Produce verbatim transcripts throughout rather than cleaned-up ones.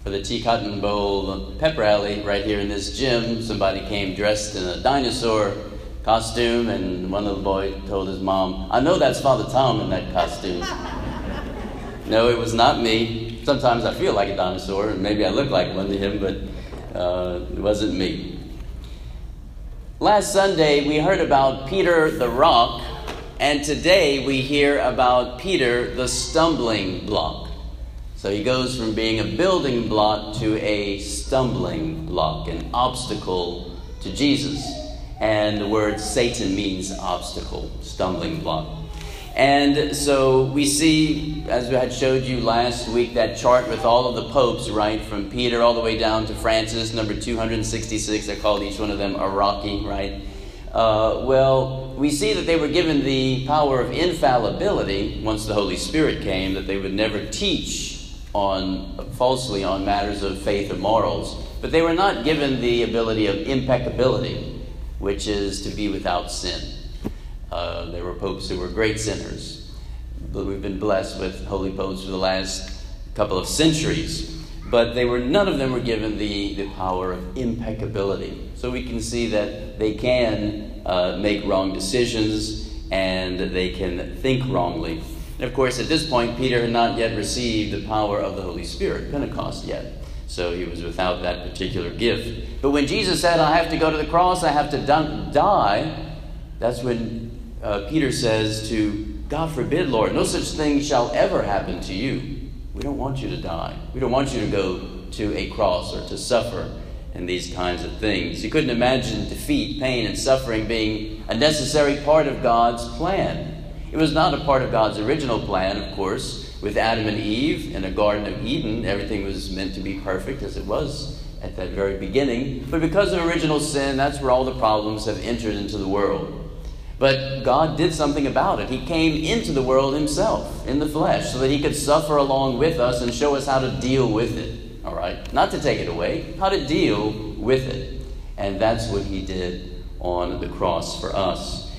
for the Tea Cotton Bowl pep rally right here in this gym. Somebody came dressed in a dinosaur costume, and one little boy told his mom, "I know that's Father Tom in that costume." No, it was not me. Sometimes I feel like a dinosaur, and maybe I look like one to him, but uh, it wasn't me. Last Sunday, we heard about Peter the Rock, and today we hear about Peter the Stumbling Block. So he goes from being a building block to a stumbling block, an obstacle to Jesus. And the word Satan means obstacle, stumbling block. And so we see, as I had showed you last week, that chart with all of the popes, right, from Peter all the way down to Francis, number two hundred sixty-six. I called each one of them a Rocky, right? Uh, well, we see that they were given the power of infallibility once the Holy Spirit came, that they would never teach on falsely on matters of faith or morals. But they were not given the ability of impeccability, which is to be without sin. Uh, there were popes who were great sinners, but we've been blessed with holy popes for the last couple of centuries. But they were none of them were given the, the power of impeccability. So we can see that they can uh, make wrong decisions and they can think wrongly. And of course, at this point, Peter had not yet received the power of the Holy Spirit, Pentecost yet. So he was without that particular gift. But when Jesus said, "I have to go to the cross, I have to die," that's when uh, Peter says to, "God forbid, Lord, no such thing shall ever happen to you. We don't want you to die. We don't want you to go to a cross or to suffer and these kinds of things." He couldn't imagine defeat, pain, and suffering being a necessary part of God's plan. It was not a part of God's original plan, of course. With Adam and Eve in a Garden of Eden, everything was meant to be perfect as it was at that very beginning. But because of original sin, that's where all the problems have entered into the world. But God did something about it. He came into the world himself in the flesh so that he could suffer along with us and show us how to deal with it. All right? Not to take it away, how to deal with it. And that's what he did on the cross for us.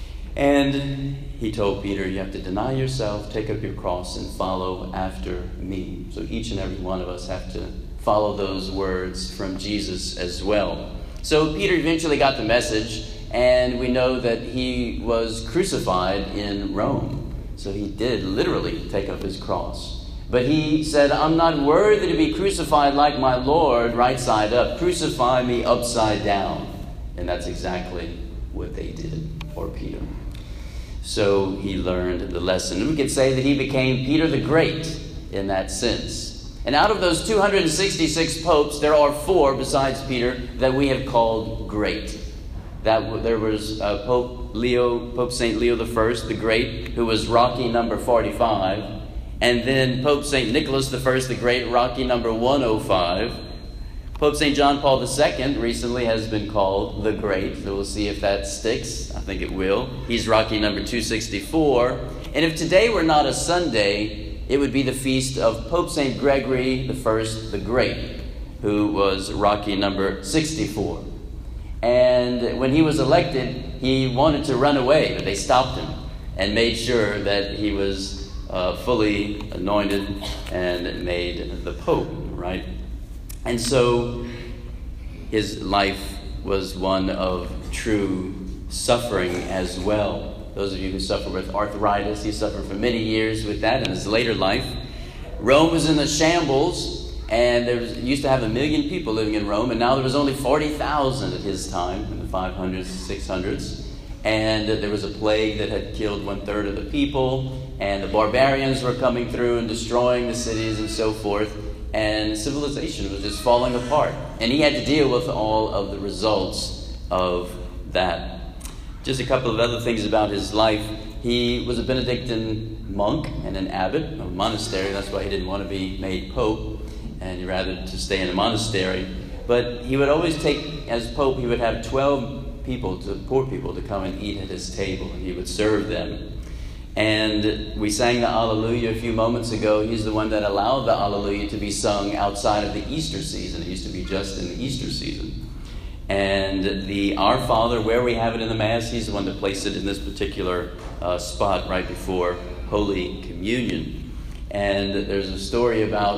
And he told Peter, "You have to deny yourself, take up your cross, and follow after me." So each and every one of us have to follow those words from Jesus as well. So Peter eventually got the message, and we know that he was crucified in Rome. So he did literally take up his cross. But he said, "I'm not worthy to be crucified like my Lord, right side up. Crucify me upside down." And that's exactly what they did for Peter. So he learned the lesson. And we could say that he became Peter the Great in that sense. And out of those two hundred sixty-six popes, there are four besides Peter that we have called great. That there was uh, Pope Leo, Pope Saint Leo the First, the Great, who was Rocky number forty-five, and then Pope Saint Nicholas the First, the Great, Rocky number one oh five. Pope Saint John Paul the Second recently has been called the Great, so we'll see if that sticks. I think it will. He's Rocky number two sixty-four. And if today were not a Sunday, it would be the feast of Pope Saint Gregory the First, the Great, who was Rocky number sixty-four. And when he was elected, he wanted to run away, but they stopped him and made sure that he was uh, fully anointed and made the Pope, right? And so his life was one of true suffering as well. Those of you who suffer with arthritis, he suffered for many years with that in his later life. Rome was in a shambles, and there was, used to have a million people living in Rome, and now there was only forty thousand at his time, in the five hundreds, six hundreds. And there was a plague that had killed one-third of the people, and the barbarians were coming through and destroying the cities and so forth. And civilization was just falling apart. And he had to deal with all of the results of that. Just a couple of other things about his life. He was a Benedictine monk and an abbot of a monastery. That's why he didn't want to be made pope, and he rather to stay in a monastery. But he would always take, as pope, he would have twelve people, to poor people, to come and eat at his table, and he would serve them. And we sang the Alleluia a few moments ago. He's the one that allowed the Alleluia to be sung outside of the Easter season. It used to be just in the Easter season. And the Our Father, where we have it in the Mass, he's the one that placed it in this particular uh, spot right before Holy Communion. And there's a story about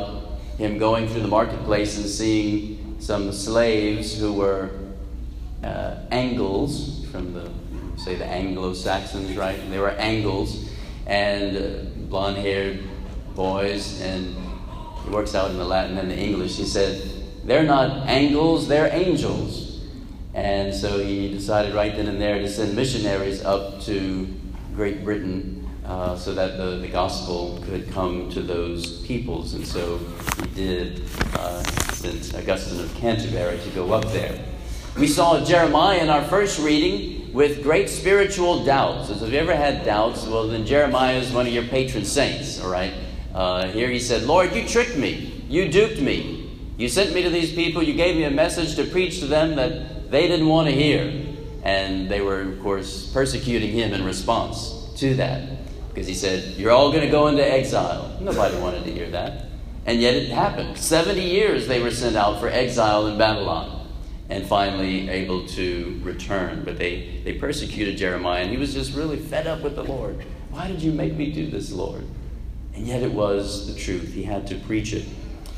him going through the marketplace and seeing some slaves who were uh, Angles, from the, say, the Anglo-Saxons, right? They were Angles, and uh, blonde-haired boys, and he works out in the Latin and the English. He said, they're not Angles, they're angels. And so he decided right then and there to send missionaries up to Great Britain uh, so that the, the gospel could come to those peoples. And so he did uh, send Augustine of Canterbury to go up there. We saw Jeremiah in our first reading with great spiritual doubts. So if you ever had doubts, well, then Jeremiah is one of your patron saints, all right? Uh, here he said, Lord, you tricked me. You duped me. You sent me to these people. You gave me a message to preach to them that they didn't want to hear. And they were, of course, persecuting him in response to that. Because he said, you're all going to go into exile. Nobody wanted to hear that. And yet it happened. seventy years they were sent out for exile in Babylon. And finally able to return. But they, they persecuted Jeremiah. And he was just really fed up with the Lord. Why did you make me do this, Lord? And yet it was the truth. He had to preach it.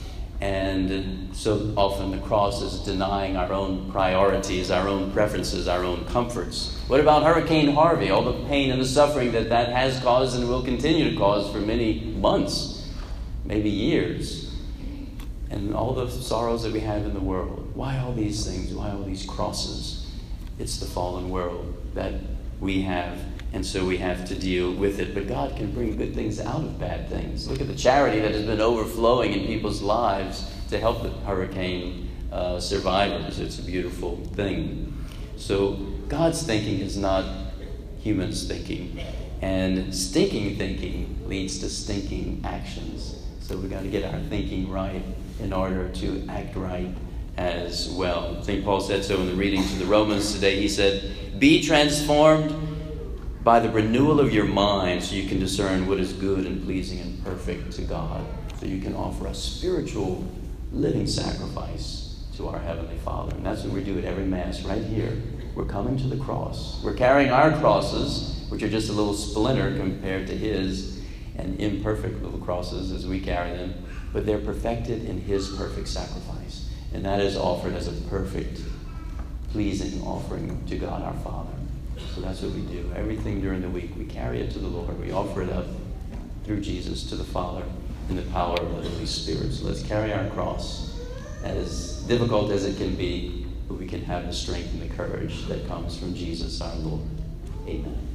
And so often the cross is denying our own priorities, our own preferences, our own comforts. What about Hurricane Harvey? All the pain and the suffering that that has caused and will continue to cause for many months, maybe years. And all the sorrows that we have in the world. Why all these things? Why all these crosses? It's the fallen world that we have. And so we have to deal with it. But God can bring good things out of bad things. Look at the charity that has been overflowing in people's lives to help the hurricane uh, survivors. It's a beautiful thing. So God's thinking is not humans' thinking. And stinking thinking leads to stinking actions. So we've got to get our thinking right in order to act right as well. Saint Paul said so in the reading to the Romans today. He said, be transformed by the renewal of your mind, so you can discern what is good and pleasing and perfect to God. So you can offer a spiritual living sacrifice to our Heavenly Father. And that's what we do at every Mass right here. We're coming to the cross. We're carrying our crosses, which are just a little splinter compared to His, and imperfect little crosses as we carry them. But they're perfected in His perfect sacrifice. And that is offered as a perfect, pleasing offering to God our Father. So that's what we do. Everything during the week, we carry it to the Lord. We offer it up through Jesus to the Father in the power of the Holy Spirit. So let's carry our cross, as difficult as it can be, but we can have the strength and the courage that comes from Jesus our Lord. Amen.